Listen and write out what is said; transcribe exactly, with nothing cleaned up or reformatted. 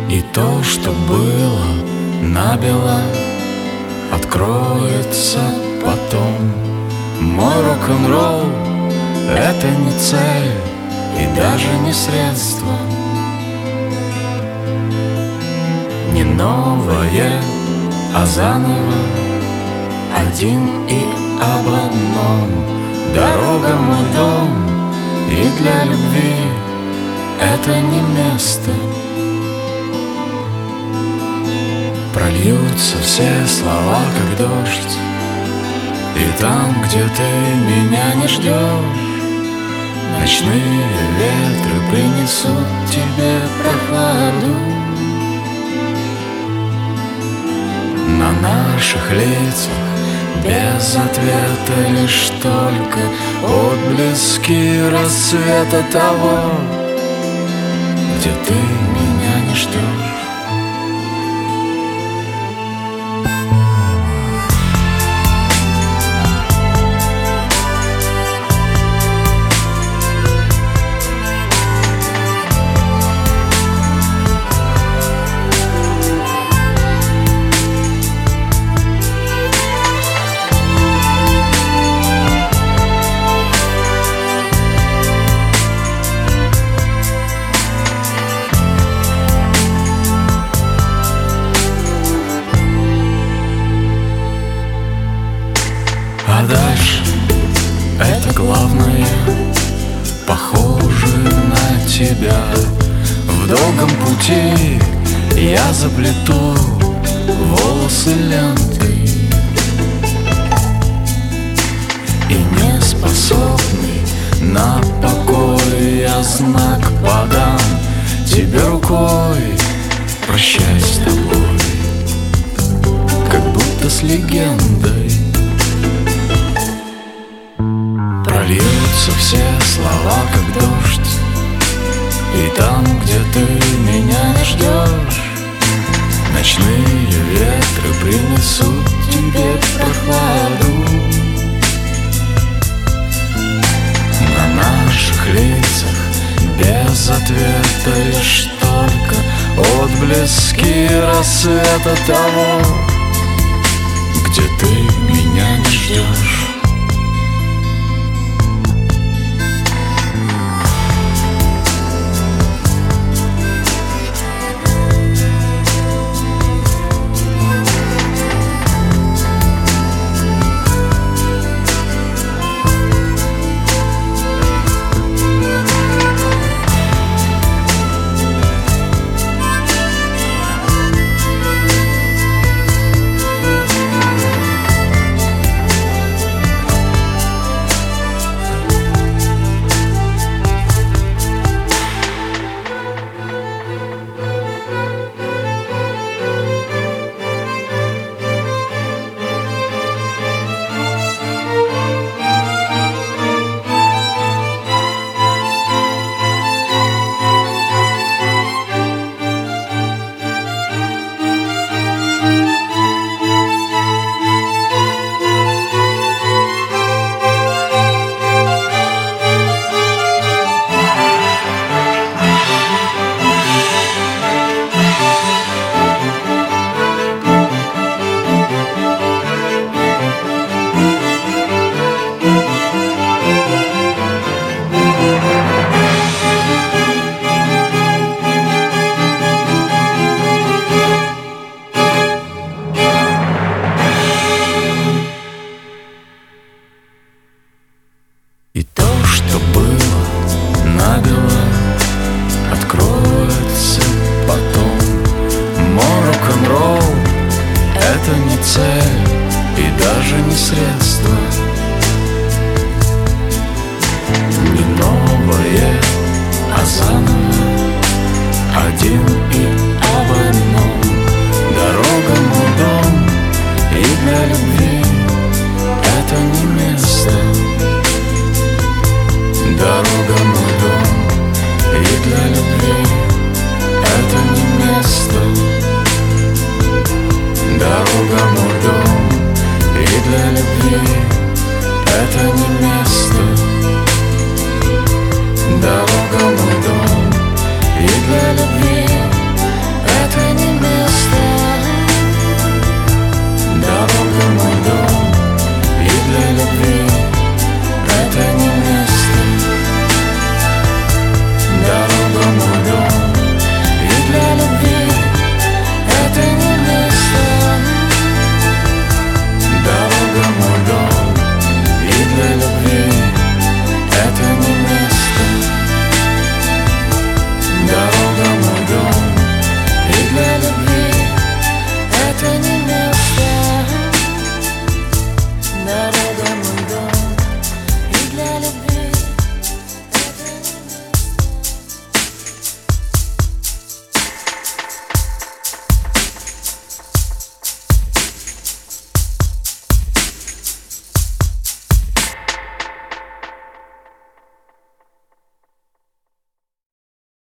И то, что было набело, откроется потом. Мой рок-н-ролл — это не цель и даже не средство, не новое, а заново, один и об одном. Дорога — мой дом, и для любви это не место. Прольются все слова, как дождь, и там, где ты меня не ждешь, ночные ветры принесут тебе прохладу. На наших лицах без ответа лишь только отблески рассвета того, где ты меня не ждешь. А дальше это главное, похоже на тебя. В долгом пути я заплету волосы лентой, и не способный на покой я знак подам тебе рукой. Прощай с тобой, как будто с легендой. Прольются все слова, как дождь, и там, где ты меня не ждешь, ночные ветры принесут тебе прохладу. На наших лицах без ответа лишь только отблески рассвета того, где ты меня не ждешь.